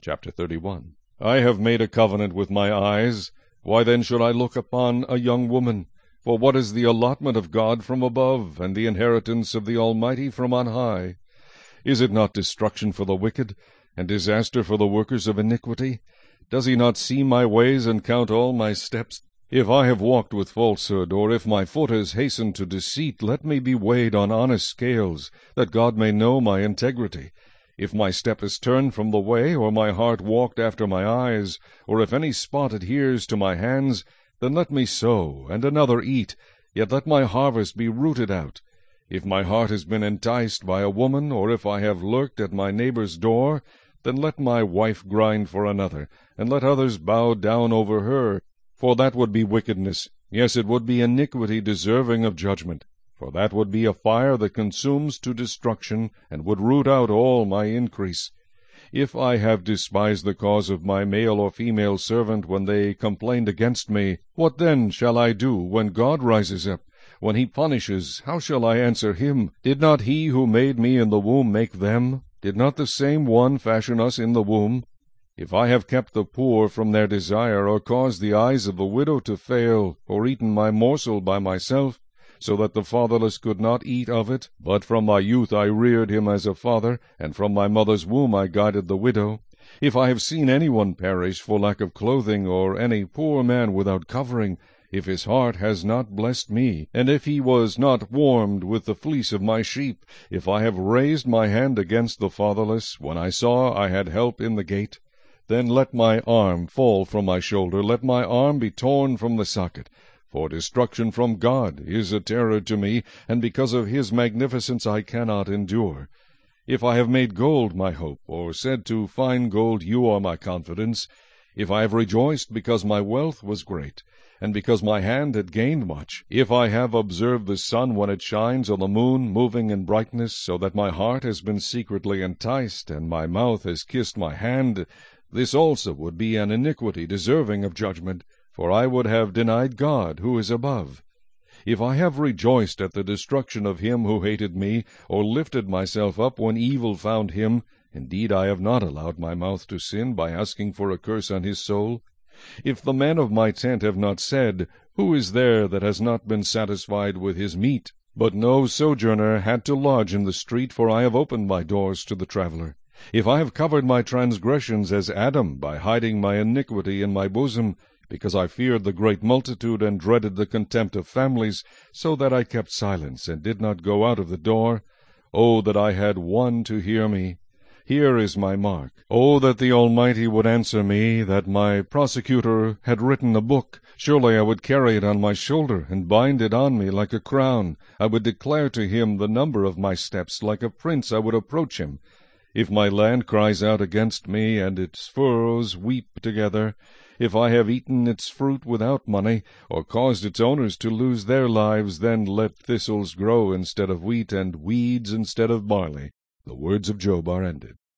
Chapter 31. I have made a covenant with my eyes. Why then should I look upon a young woman? For what is the allotment of God from above, and the inheritance of the Almighty from on high? Is it not destruction for the wicked, and disaster for the workers of iniquity? Does he not see my ways, and count all my steps? If I have walked with falsehood, or if my foot has hastened to deceit, let me be weighed on honest scales, that God may know my integrity. If my step is turned from the way, or my heart walked after my eyes, or if any spot adheres to my hands, then let me sow, and another eat, yet let my harvest be rooted out. If my heart has been enticed by a woman, or if I have lurked at my neighbor's door, then let my wife grind for another, and let others bow down over her. For that would be wickedness, yes, it would be iniquity deserving of judgment. For that would be a fire that consumes to destruction, and would root out all my increase. If I have despised the cause of my male or female servant when they complained against me, what then shall I do when God rises up? When he punishes, how shall I answer him? Did not he who made me in the womb make them? Did not the same one fashion us in the womb? If I have kept the poor from their desire, or caused the eyes of the widow to fail, or eaten my morsel by myself, so that the fatherless could not eat of it, but from my youth I reared him as a father, and from my mother's womb I guided the widow. If I have seen any one perish for lack of clothing, or any poor man without covering, if his heart has not blessed me, and if he was not warmed with the fleece of my sheep, if I have raised my hand against the fatherless, when I saw I had help in the gate, then let my arm fall from my shoulder, let my arm be torn from the socket. For destruction from God is a terror to me, and because of his magnificence I cannot endure. If I have made gold my hope, or said to fine gold, you are my confidence, if I have rejoiced because my wealth was great, and because my hand had gained much, if I have observed the sun when it shines, or the moon moving in brightness, so that my heart has been secretly enticed, and my mouth has kissed my hand, this also would be an iniquity deserving of judgment, for I would have denied God who is above. If I have rejoiced at the destruction of him who hated me, or lifted myself up when evil found him, indeed I have not allowed my mouth to sin by asking for a curse on his soul. If the men of my tent have not said, who is there that has not been satisfied with his meat? But no sojourner had to lodge in the street, for I have opened my doors to the traveller. If I have covered my transgressions as Adam, by hiding my iniquity in my bosom, because I feared the great multitude, and dreaded the contempt of families, so that I kept silence, and did not go out of the door, oh, that I had one to hear me! Here is my mark. Oh, that the Almighty would answer me, that my prosecutor had written a book. Surely I would carry it on my shoulder, and bind it on me like a crown. I would declare to him the number of my steps. Like a prince I would approach him. If my land cries out against me, and its furrows weep together, if I have eaten its fruit without money, or caused its owners to lose their lives, then let thistles grow instead of wheat, and weeds instead of barley. The words of Job are ended.